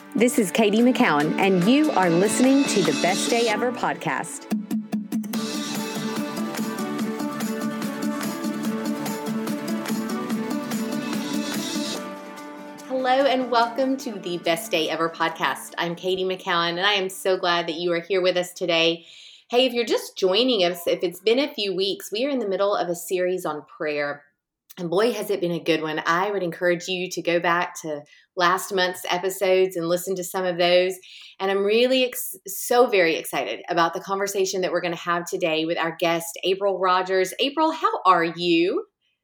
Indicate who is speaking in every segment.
Speaker 1: This is Katie McCowan, and you are listening to the Best Day Ever podcast. Hello, and welcome to the Best Day Ever podcast. I'm Katie McCowan, and I am so glad that you are here with us today. Hey, if you're just joining us, if it's been a few weeks, we are in the middle of a series on prayer. And boy, has it been a good one. I would encourage you to go back to last month's episodes and listen to some of those. And I'm really so very excited about the conversation that we're going to have today with our guest, April Rogers. April, how are you?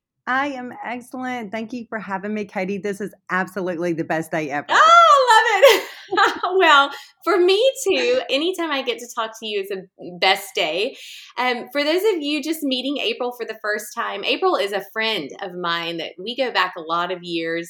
Speaker 2: I am excellent. Thank you for having me, Katie. This is absolutely the best day ever.
Speaker 1: Oh, love it. Well, for me too, anytime I get to talk to you is a best day. For those of you just meeting April for the first time, April is a friend of mine that we go back a lot of years.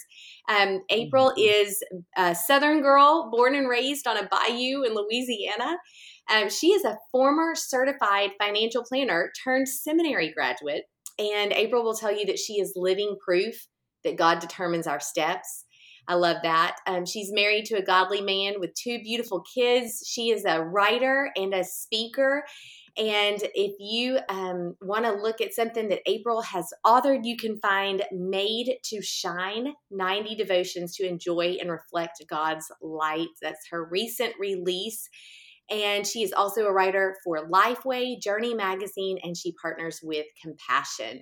Speaker 1: April is a Southern girl, born and raised on a bayou in Louisiana. She is a former certified financial planner turned seminary graduate. And April will tell you that she is living proof that God determines our steps. I love that. She's married to a godly man with two beautiful kids. She is a writer and a speaker. And if you want to look at something that April has authored, you can find Made to Shine, 90 Devotions to Enjoy and Reflect God's Light. That's her recent release. And she is also a writer for Lifeway, Journey Magazine, and she partners with Compassion.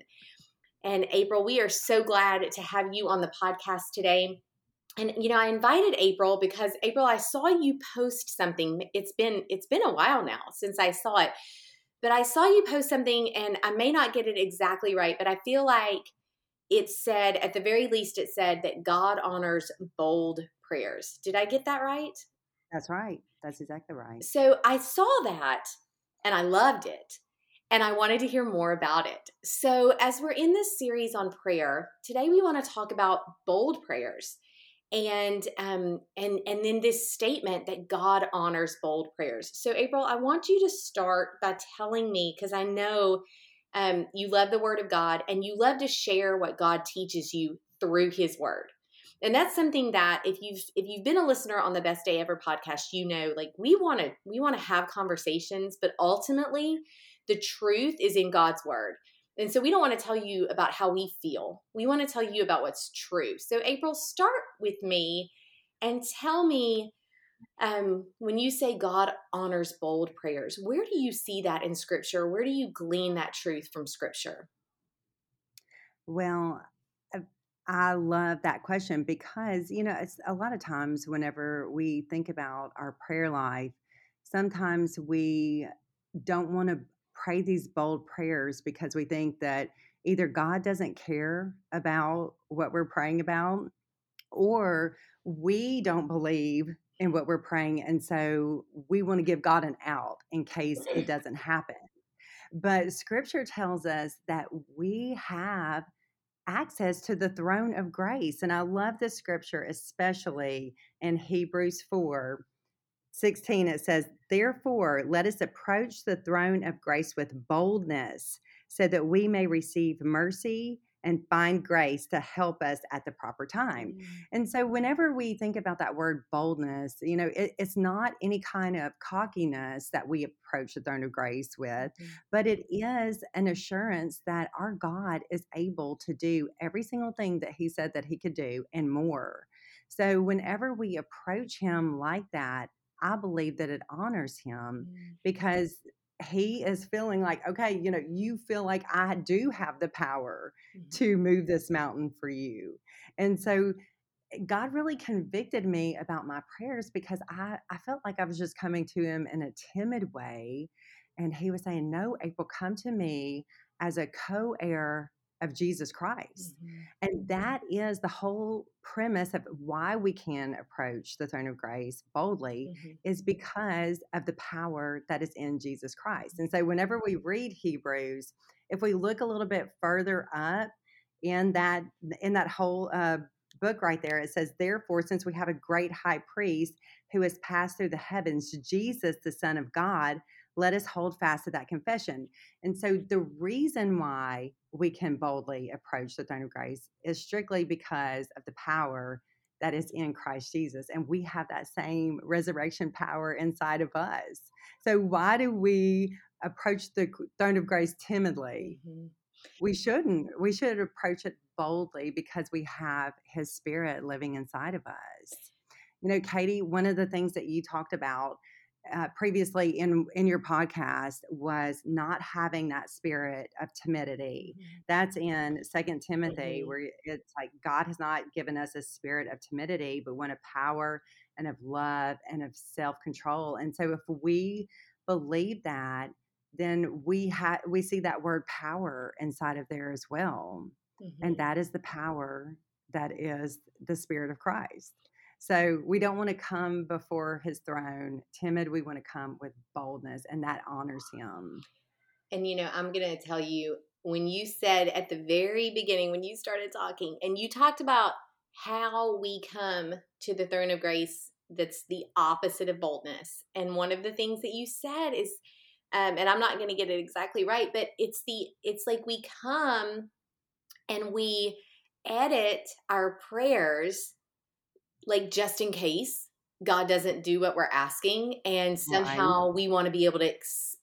Speaker 1: And April, we are so glad to have you on the podcast today. And, I invited April because, April, I saw you post something. It's been a while now since I saw it. But I saw you post something, and I may not get it exactly right, but I feel like it said, at the very least, it said that God honors bold prayers. Did I get that right?
Speaker 2: That's right. That's exactly right.
Speaker 1: So I saw that, and I loved it. And I wanted to hear more about it. So as we're in this series on prayer, today we want to talk about bold prayers. And then this statement that God honors bold prayers. So April, I want you to start by telling me, because I know you love the Word of God and you love to share what God teaches you through His Word. And that's something that if you've been a listener on the Best Day Ever podcast, like we want to have conversations, but ultimately the truth is in God's Word. And so we don't want to tell you about how we feel. We want to tell you about what's true. So April, start with me and tell me, when you say God honors bold prayers, where do you see that in Scripture? Where do you glean that truth from Scripture?
Speaker 2: Well, I love that question because, it's a lot of times whenever we think about our prayer life, sometimes we don't want to pray these bold prayers because we think that either God doesn't care about what we're praying about, or we don't believe in what we're praying. And so we want to give God an out in case it doesn't happen. But scripture tells us that we have access to the throne of grace. And I love this scripture, especially in Hebrews 4:16. It says, "Therefore, let us approach the throne of grace with boldness so that we may receive mercy and find grace to help us at the proper time." And so whenever we think about that word boldness, it's not any kind of cockiness that we approach the throne of grace with, but it is an assurance that our God is able to do every single thing that He said that He could do and more. So whenever we approach Him like that, I believe that it honors Him because He is feeling like, okay, you feel like I do have the power to move this mountain for you. And so God really convicted me about my prayers because I felt like I was just coming to Him in a timid way. And He was saying, "No, April, come to me as a co-heir of Jesus Christ." And that is the whole premise of why we can approach the throne of grace boldly, is because of the power that is in Jesus Christ. And so whenever we read Hebrews, if we look a little bit further up in that whole book right there, it says, "Therefore, since we have a great high priest who has passed through the heavens, Jesus, the Son of God, let us hold fast to that confession." And so the reason why we can boldly approach the throne of grace is strictly because of the power that is in Christ Jesus. And we have that same resurrection power inside of us. So why do we approach the throne of grace timidly?
Speaker 1: Mm-hmm.
Speaker 2: We shouldn't. We should approach it boldly because we have his spirit living inside of us. Katie, one of the things that you talked about previously in your podcast was not having that spirit of timidity.
Speaker 1: Mm-hmm.
Speaker 2: That's in Second Timothy,
Speaker 1: Mm-hmm.
Speaker 2: where it's like God has not given us a spirit of timidity, but one of power and of love and of self-control. And so if we believe that, then we see that word power inside of there as well. And
Speaker 1: Mm-hmm.
Speaker 2: that is the power that is the Spirit of Christ. So we don't want to come before his throne timid. We want to come with boldness, and that honors him.
Speaker 1: And, I'm going to tell you, when you said at the very beginning, when you started talking, and you talked about how we come to the throne of grace, that's the opposite of boldness. And one of the things that you said is, and I'm not going to get it exactly right, but it's like we come and we edit our prayers, like just in case God doesn't do what we're asking. And
Speaker 2: Right.
Speaker 1: somehow we want to be able to,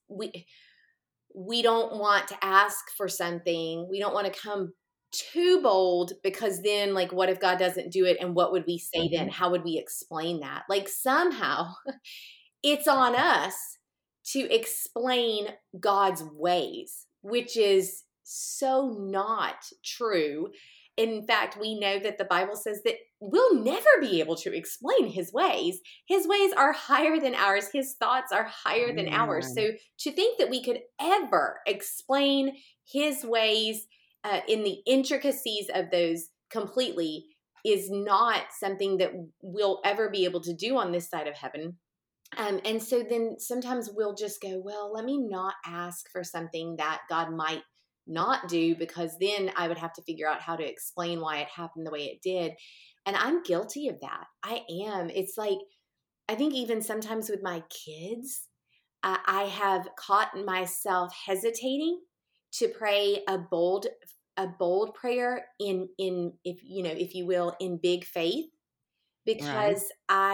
Speaker 1: we don't want to ask for something. We don't want to come too bold, because then, like, what if God doesn't do it? And what would we say then?
Speaker 2: Mhm.
Speaker 1: How would we explain that? Like, somehow it's on us to explain God's ways, which is so not true. In fact, we know that the Bible says that we'll never be able to explain his ways. His ways are higher than ours. His thoughts are higher than ours.
Speaker 2: Amen.
Speaker 1: So to think that we could ever explain his ways in the intricacies of those completely is not something that we'll ever be able to do on this side of heaven. And so then sometimes we'll just go, well, let me not ask for something that God might not do, because then I would have to figure out how to explain why it happened the way it did. And I'm guilty of that. I am. It's like, I think even sometimes with my kids, I have caught myself hesitating to pray a bold prayer in if you will, in big faith,
Speaker 2: Right.
Speaker 1: because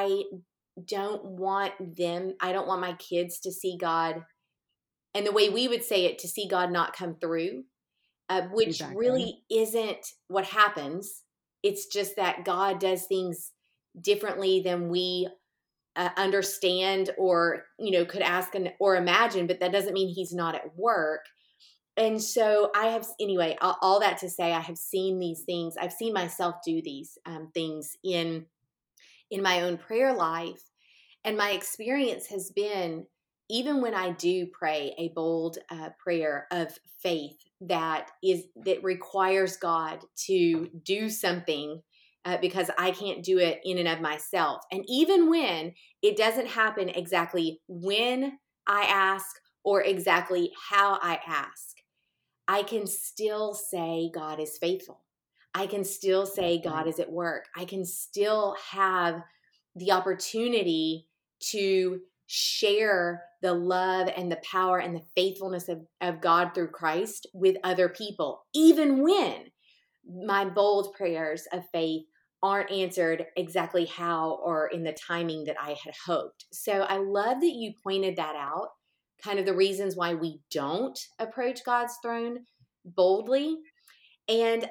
Speaker 1: I don't want my kids to see God, and the way we would say it, to see God not come through, which
Speaker 2: Exactly.
Speaker 1: really isn't what happens. It's just that God does things differently than we understand, or could ask or imagine, but that doesn't mean he's not at work. And so I have, anyway, all that to say, I have seen these things. I've seen myself do these things in my own prayer life. And my experience has been, even when I do pray a bold prayer of faith that requires God to do something, because I can't do it in and of myself. And even when it doesn't happen exactly when I ask or exactly how I ask, I can still say God is faithful. I can still say God
Speaker 2: Right.
Speaker 1: is at work. I can still have the opportunity to share the love and the power and the faithfulness of God through Christ with other people, even when my bold prayers of faith aren't answered exactly how or in the timing that I had hoped. So I love that you pointed that out, kind of the reasons why we don't approach God's throne boldly. And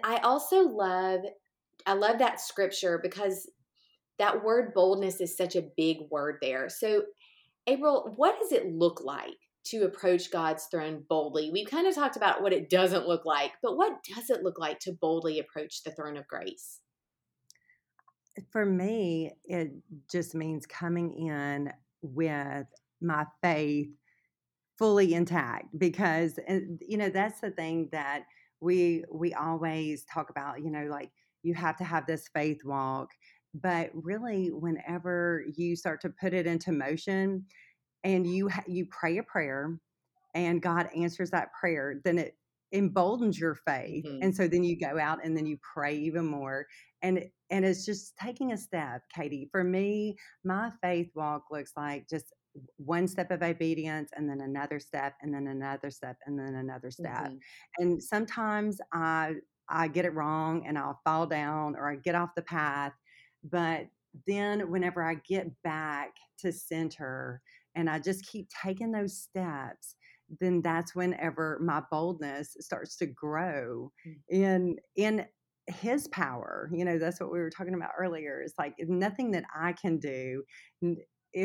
Speaker 1: I love that scripture, because that word boldness is such a big word there. So, April, what does it look like to approach God's throne boldly? We've kind of talked about what it doesn't look like, but what does it look like to boldly approach the throne of grace?
Speaker 2: For me, it just means coming in with my faith fully intact, because that's the thing that we always talk about, like you have to have this faith walk, but really whenever you start to put it into motion and you pray a prayer and God answers that prayer, then it emboldens your faith.
Speaker 1: Mm-hmm.
Speaker 2: And so then you go out and then you pray even more. And it's just taking a step, Katie. For me, my faith walk looks like just one step of obedience and then another step and then another step and then another step.
Speaker 1: Mm-hmm.
Speaker 2: And sometimes I get it wrong and I'll fall down or I get off the path. But then whenever I get back to center and I just keep taking those steps, then that's whenever my boldness starts to grow in his power. That's what we were talking about earlier. It's like nothing that I can do n-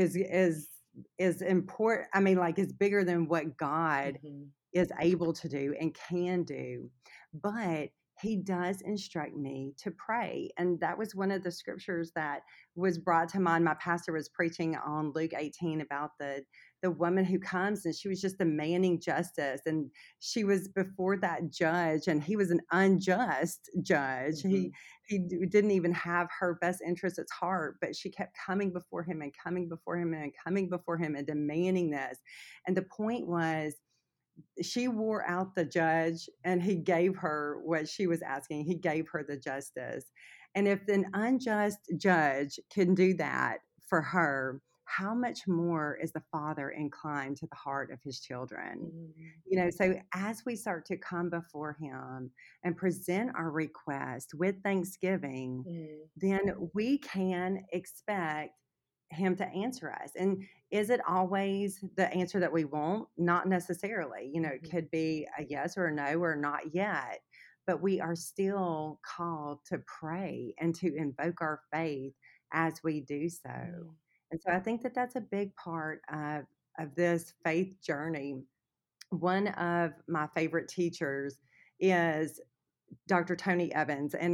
Speaker 2: is important. I mean, like, is bigger than what God
Speaker 1: Mhm.
Speaker 2: is able to do and can do. But he does instruct me to pray. And that was one of the scriptures that was brought to mind. My pastor was preaching on Luke 18 about the woman who comes, and she was just demanding justice. And she was before that judge, and he was an unjust judge. He
Speaker 1: Mhm.
Speaker 2: didn't even have her best interest at heart, but she kept coming before him and coming before him and coming before him and demanding this. And the point was, she wore out the judge and he gave her what she was asking. He gave her the justice. And if an unjust judge can do that for her, how much more is the Father inclined to the heart of his children?
Speaker 1: Mhm.
Speaker 2: So as we start to come before him and present our request with thanksgiving,
Speaker 1: Mhm.
Speaker 2: then we can expect him to answer us. And is it always the answer that we want? Not necessarily. It
Speaker 1: Mhm.
Speaker 2: could be a yes or a no or not yet, but we are still called to pray and to invoke our faith as we do so.
Speaker 1: Mhm.
Speaker 2: And so I think that that's a big part of this faith journey. One of my favorite teachers is Dr. Tony Evans, and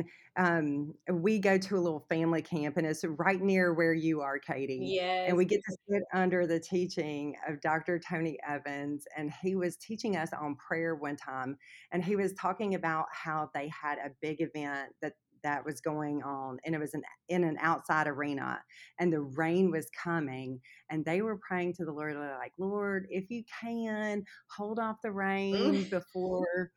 Speaker 2: we go to a little family camp, and it's right near where you are, Katie. And
Speaker 1: Yes.
Speaker 2: we get to sit under the teaching of Dr. Tony Evans, and he was teaching us on prayer one time, and he was talking about how they had a big event that was going on, and it was in an outside arena, and the rain was coming, and they were praying to the Lord, like, Lord, if you can hold off the rain
Speaker 1: Mm.
Speaker 2: before,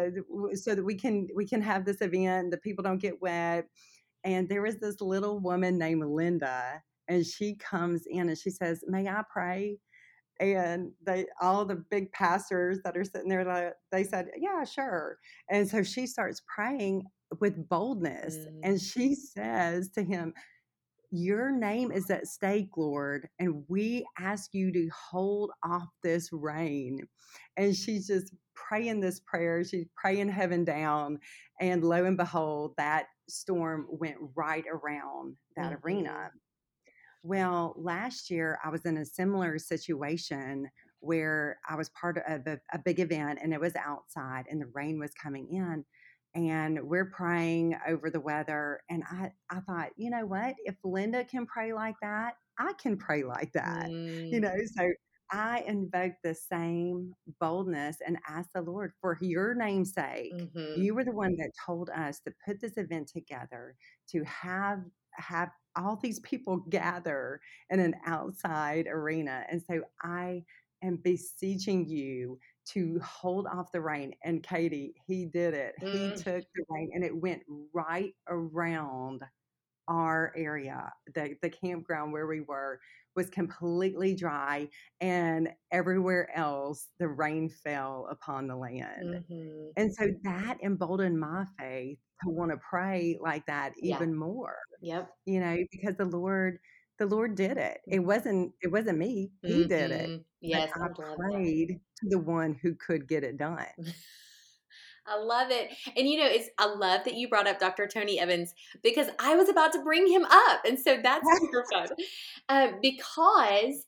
Speaker 2: so that we can have this event, the people don't get wet. And there was this little woman named Linda, and she comes in and she says, may I pray? And all the big pastors that are sitting there, they said, yeah, sure. And so she starts praying with boldness, and
Speaker 1: Mm.
Speaker 2: she says to him, your name is at stake, Lord, and we ask you to hold off this rain. And she's just praying this prayer. She's praying heaven down. And lo and behold, that storm went right around that arena.
Speaker 1: Mhm.
Speaker 2: Well, last year I was in a similar situation where I was part of a big event, and it was outside and the rain was coming in, and we're praying over the weather. And I thought, you know what? If Linda can pray like that, I can pray like that.
Speaker 1: Mm.
Speaker 2: So I invoked the same boldness and asked the Lord, for your name's sake.
Speaker 1: Mhm.
Speaker 2: You were the one that told us to put this event together, to have all these people gather in an outside arena. And so I am beseeching you to hold off the rain. And Katie, he did it. He
Speaker 1: Mm.
Speaker 2: took the rain and it went right around our area. The campground where we were was completely dry, and everywhere else the rain fell upon the land.
Speaker 1: Mhm.
Speaker 2: And so that emboldened my faith to want to pray like that
Speaker 1: Yeah.
Speaker 2: even more,
Speaker 1: Yep.
Speaker 2: because the Lord did it. It wasn't me. He did it.
Speaker 1: Mhm.
Speaker 2: But
Speaker 1: Yes,
Speaker 2: I
Speaker 1: I love that.
Speaker 2: prayed to the one who could get it done.
Speaker 1: I love it. And I love that you brought up Dr. Tony Evans because I was about to bring him up. And so that's super fun. Because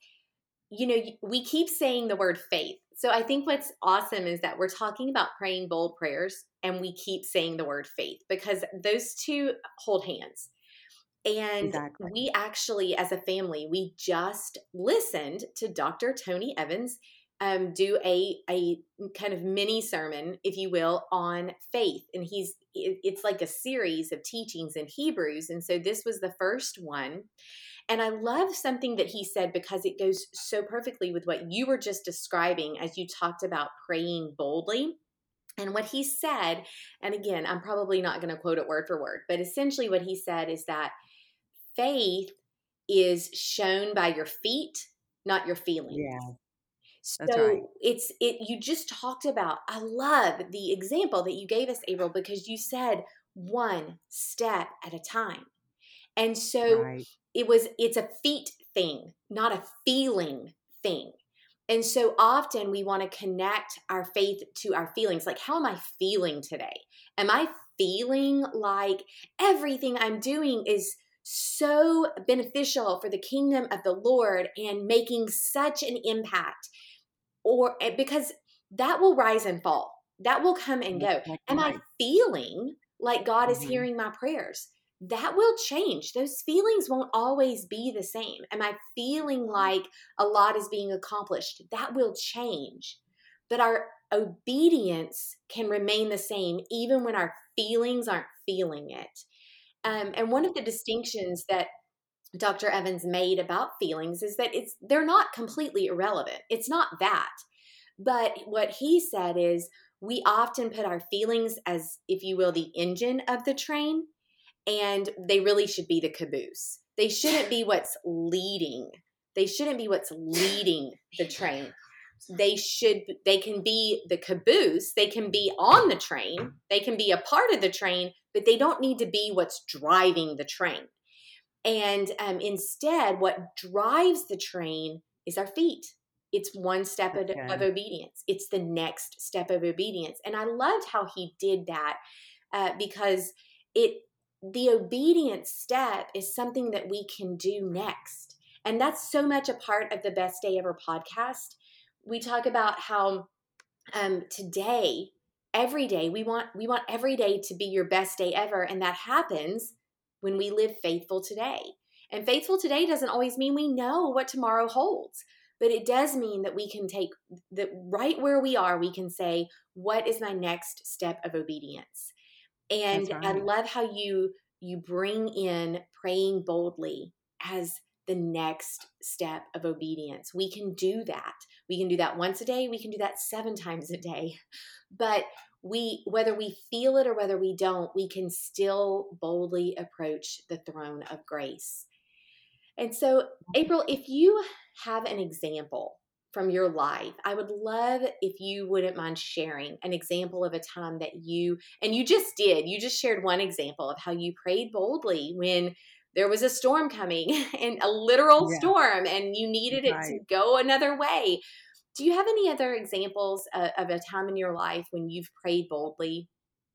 Speaker 1: we keep saying the word faith. So I think what's awesome is that we're talking about praying bold prayers and we keep saying the word faith because those two hold hands. And
Speaker 2: Exactly.
Speaker 1: we actually, as a family, we just listened to Dr. Tony Evans do a kind of mini sermon, if you will, on faith. And it's like a series of teachings in Hebrews. And so this was the first one. And I love something that he said because it goes so perfectly with what you were just describing as you talked about praying boldly. And what he said, and again, I'm probably not going to quote it word for word, but essentially what he said is that faith is shown by your feet, not your feelings.
Speaker 2: Yeah, that's right.
Speaker 1: So you just talked about, I love the example that you gave us, April, because you said one step at a time. And so
Speaker 2: Right.
Speaker 1: it's a feet thing, not a feeling thing. And so often we want to connect our faith to our feelings. Like, how am I feeling today? Am I feeling like everything I'm doing is so beneficial for the kingdom of the Lord and making such an impact? Or because that will rise and fall, that will come and
Speaker 2: That's
Speaker 1: go.
Speaker 2: exactly
Speaker 1: Am I
Speaker 2: right.
Speaker 1: feeling like God is
Speaker 2: Mhm.
Speaker 1: hearing my prayers? That will change. Those feelings won't always be the same. Am I feeling like a lot is being accomplished? That will change. But our obedience can remain the same even when our feelings aren't feeling it. And one of the distinctions that Dr. Evans made about feelings is that they're not completely irrelevant. It's not that. But what he said is we often put our feelings as, if you will, the engine of the train, and they really should be the caboose. They shouldn't be what's leading. They shouldn't be what's leading the train. They can be the caboose, they can be on the train, they can be a part of the train, but they don't need to be what's driving the train. And instead, what drives the train is our feet. It's one step
Speaker 2: That's
Speaker 1: of
Speaker 2: good.
Speaker 1: obedience. It's the next step of obedience. And I loved how he did that because the obedience step is something that we can do next. And that's so much a part of the Best Day Ever podcast. We talk about how today, every day, we want every day to be your best day ever, and that happens when we live faithful today. And faithful today doesn't always mean we know what tomorrow holds, but it does mean that we can take that right where we are, we can say, what is my next step of obedience?
Speaker 2: That's
Speaker 1: And I
Speaker 2: right.
Speaker 1: love how you bring in praying boldly as the next step of obedience. We can do that. We can do that once a day. We can do that 7 times a day. But whether we feel it or whether we don't, we can still boldly approach the throne of grace. And so, April, if you have an example from your life, I would love if you wouldn't mind sharing an example of a time that you just did, you just shared one example of how you prayed boldly when there was a storm coming and a literal
Speaker 2: Yeah.
Speaker 1: storm and you needed it to
Speaker 2: Right.
Speaker 1: go another way. Do you have any other examples of a time in your life when you've prayed boldly?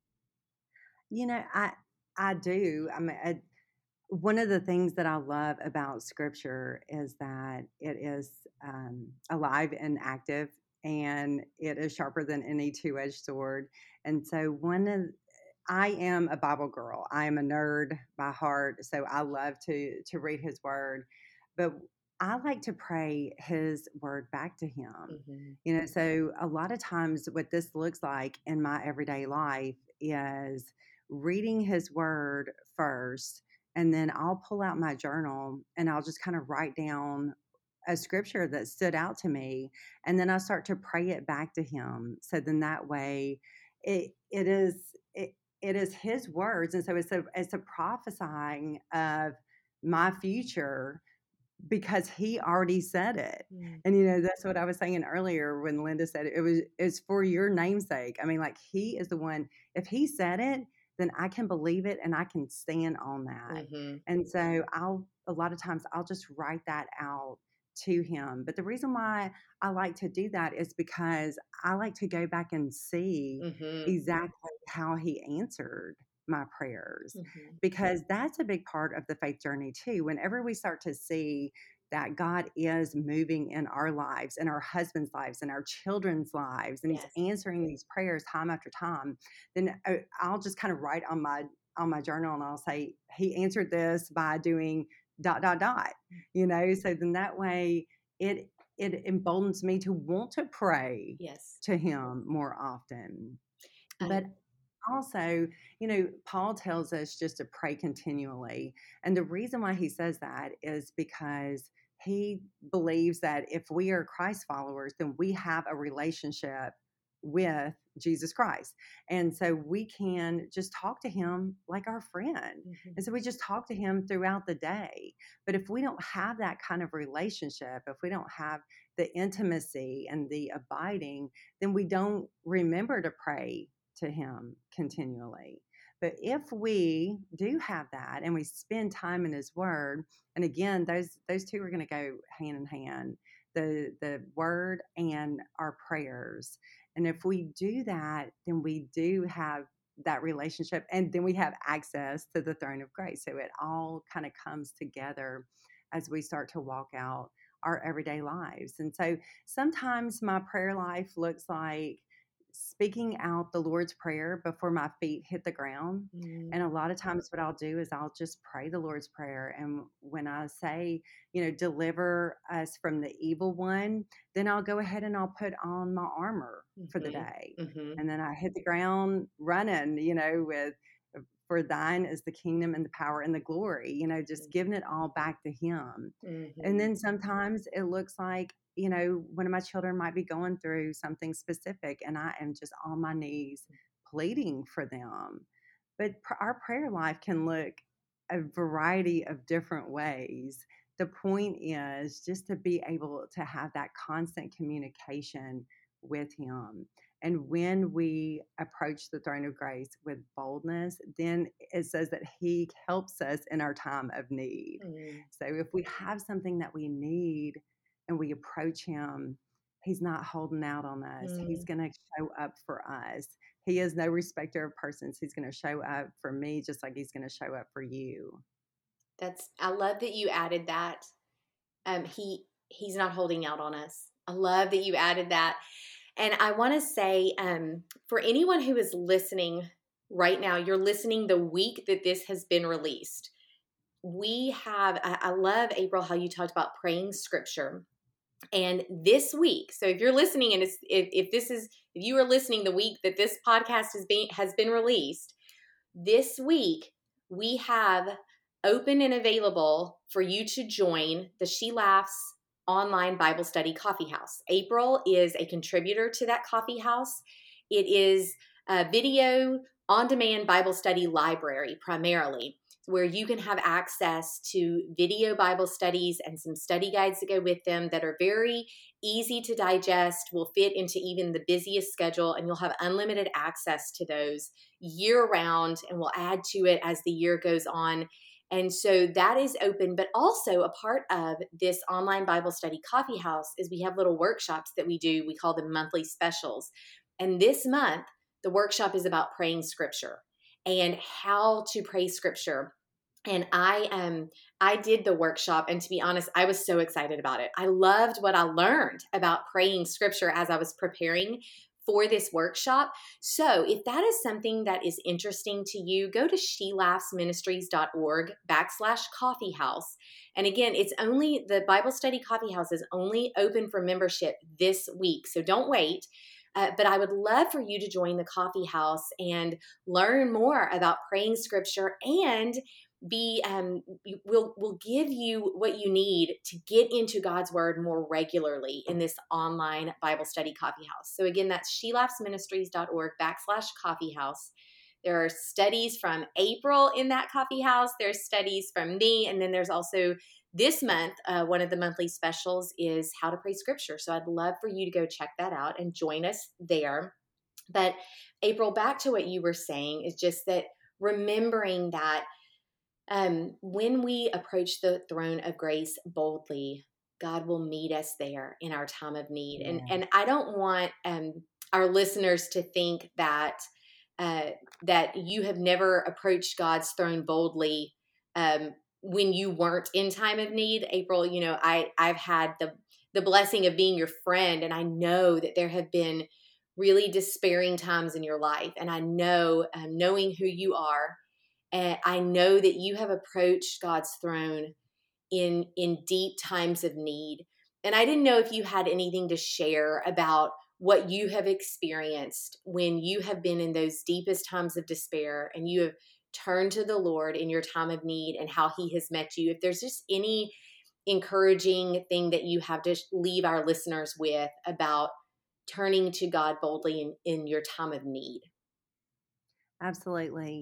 Speaker 2: You know, I do. I mean, one of the things that I love about Scripture is that it is alive and active, and it is sharper than any two-edged sword. And so, I am a Bible girl. I am a nerd by heart, so I love to read His Word, but I like to pray His Word back to Him.
Speaker 1: Hmm.
Speaker 2: So a lot of times, what this looks like in my everyday life is reading His Word first, and then I'll pull out my journal and I'll just kind of write down a scripture that stood out to me, and then I start to pray it back to Him. So then that way, it is His words, and so it's a prophesying of my future because He already said it.
Speaker 1: Mm.
Speaker 2: And that's what I was saying earlier when Linda said it's for your namesake. I mean, like, He is the one. If He said it, then I can believe it and I can stand on that.
Speaker 1: Hmm.
Speaker 2: And so a lot of times I'll just write that out to Him. But the reason why I like to do that is because I like to go back and see
Speaker 1: Hmm.
Speaker 2: exactly how He answered my prayers,
Speaker 1: Hmm.
Speaker 2: because that's a big part of the faith journey too. Whenever we start to see that God is moving in our lives, in our husbands' lives, in our children's lives, and He's
Speaker 1: Yes.
Speaker 2: answering these prayers time after time, then I'll just kind of write on my journal and I'll say, He answered this by doing dot dot dot. So then that way it emboldens me to want to pray
Speaker 1: Yes.
Speaker 2: to Him more often.
Speaker 1: I,
Speaker 2: But also, Paul tells us just to pray continually. And the reason why he says that is because he believes that if we are Christ followers, then we have a relationship with Jesus Christ. And so we can just talk to Him like our friend.
Speaker 1: mhm.
Speaker 2: And so we just talk to Him throughout the day. But if we don't have that kind of relationship, if we don't have the intimacy and the abiding, then we don't remember to pray to Him continually. But if we do have that and we spend time in His Word, and again, those two are going to go hand in hand, the Word and our prayers. And if we do that, then we do have that relationship, and then we have access to the throne of grace. So it all kind of comes together as we start to walk out our everyday lives. And so sometimes my prayer life looks like speaking out the Lord's Prayer before my feet hit the ground.
Speaker 1: Mm,
Speaker 2: And a lot of times, what I'll do is I'll just pray the Lord's Prayer. And when I say, deliver us from the evil one, then I'll go ahead and I'll put on my armor for the
Speaker 1: mhm,
Speaker 2: day.
Speaker 1: mhm,
Speaker 2: And then I hit the ground running, with for thine is the kingdom and the power and the glory, just giving it all back to Him. And
Speaker 1: mhm,
Speaker 2: then sometimes it looks like, one of my children might be going through something specific, and I am just on my knees pleading for them. But our prayer life can look a variety of different ways. The point is just to be able to have that constant communication with Him. And when we approach the throne of grace with boldness, then it says that He helps us in our time of need.
Speaker 1: mm,
Speaker 2: So if we have something that we need and we approach Him, He's not holding out on us. He's
Speaker 1: mm.
Speaker 2: going to show up for us. He is no respecter of persons. He's going to show up for me just like He's going to show up for you.
Speaker 1: I love that you added that. He's not holding out on us. I love that you added that. And I want to say, for anyone who is listening right now, you're listening the week that this has been released. I love, April, how you talked about praying scripture. And this week, so if you're listening and if you are listening the week that this podcast has been released, this week we have open and available for you to join the She Laughs online Bible study coffee house. April is a contributor to that coffee house. It is a video on demand Bible study library primarily, where you can have access to video Bible studies and some study guides that go with them that are very easy to digest, will fit into even the busiest schedule, and you'll have unlimited access to those year round, and we'll add to it as the year goes on. And so that is open, but also a part of this online Bible study coffee house is we have little workshops that we do. We call them monthly specials. And this month, the workshop is about praying scripture and how to pray scripture. And I did the workshop, and to be honest, I was so excited about it. I loved what I learned about praying scripture as I was preparing for this workshop. So if that is something that is interesting to you, go to shelaughsministries.org/coffee house. And again, the Bible study coffee house is only open for membership this week. So don't wait. But I would love for you to join the coffee house and learn more about praying scripture, and we'll give you what you need to get into God's word more regularly in this online Bible study coffee house. So again, that's shelaughsministries.org/coffee house. There are studies from April in that coffee house. There's studies from me. And then there's also this month, one of the monthly specials is how to pray scripture. So I'd love for you to go check that out and join us there. But April, back to what you were saying is just that remembering that when we approach the throne of grace boldly, God will meet us there in our time of need.
Speaker 2: Yeah.
Speaker 1: And I don't want our listeners to think that that you have never approached God's throne boldly when you weren't in time of need. April, I've had the blessing of being your friend, and I know that there have been really despairing times in your life, and I know, knowing who you are, and I know that you have approached God's throne in deep times of need. And I didn't know if you had anything to share about what you have experienced when you have been in those deepest times of despair and you have turned to the Lord in your time of need and how He has met you. If there's just any encouraging thing that you have to leave our listeners with about turning to God boldly in your time of need.
Speaker 2: Absolutely.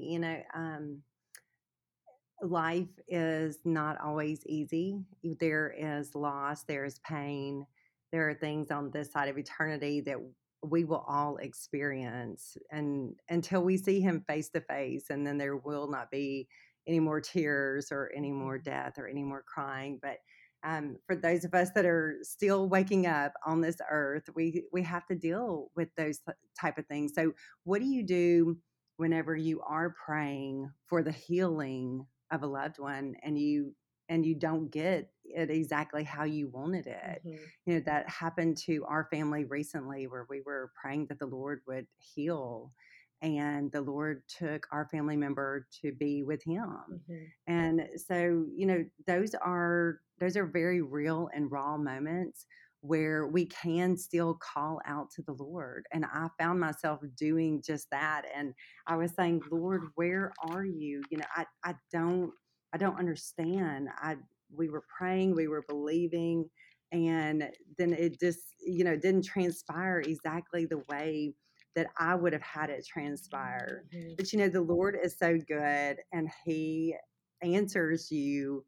Speaker 2: Life is not always easy. There is loss, there is pain, there are things on this side of eternity that we will all experience, and until we see him face to face, and then there will not be any more tears or any more death or any more crying. But for those of us that are still waking up on this earth, we have to deal with those type of things. So what do you do whenever you are praying for the healing of a loved one, and you don't get it exactly how you wanted it?
Speaker 1: Mm-hmm.
Speaker 2: You know, that happened to our family recently, where we were praying that the Lord would heal, and the Lord took our family member to be with him.
Speaker 1: Mm-hmm.
Speaker 2: And so, those are very real and raw moments where we can still call out to the Lord. And I found myself doing just that. And I was saying, Lord, where are you? I don't understand. We were praying, we were believing, and then it just, didn't transpire exactly the way that I would have had it transpire.
Speaker 1: Mm-hmm.
Speaker 2: But the Lord is so good, and He answers you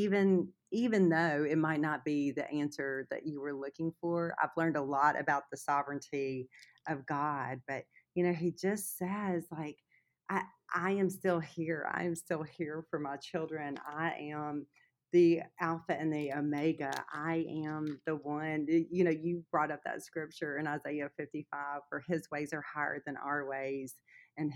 Speaker 2: even though it might not be the answer that you were looking for. I've learned a lot about the sovereignty of God, but He just says, like, I I am still here. I am still here for my children. I am the Alpha and the Omega. I am the one. You brought up that scripture in Isaiah 55, for his ways are higher than our ways, and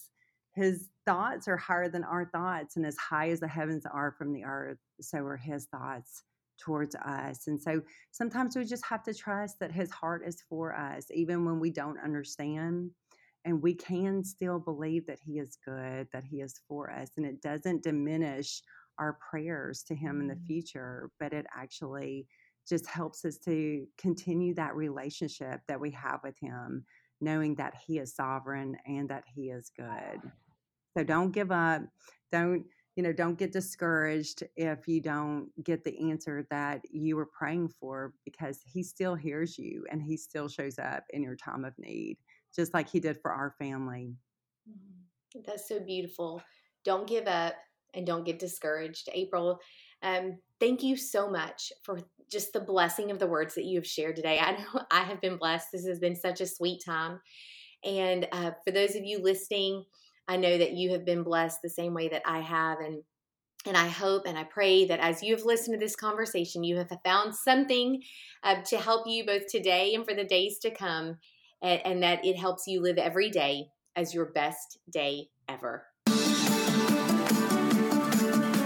Speaker 2: his thoughts are higher than our thoughts, and as high as the heavens are from the earth, so are his thoughts towards us. And so sometimes we just have to trust that his heart is for us, even when we don't understand. And we can still believe that he is good, that he is for us, and it doesn't diminish our prayers to him in the future, but it actually just helps us to continue that relationship that we have with him, knowing that he is sovereign and that he is good. So don't give up. Don't get discouraged if you don't get the answer that you were praying for, because he still hears you and he still shows up in your time of need, just like he did for our family.
Speaker 1: That's so beautiful. Don't give up and don't get discouraged. April, thank you so much for just the blessing of the words that you have shared today. I know I have been blessed. This has been such a sweet time. And for those of you listening, I know that you have been blessed the same way that I have. And I hope and I pray that as you have listened to this conversation, you have found something to help you both today and for the days to come, and that it helps you live every day as your best day ever.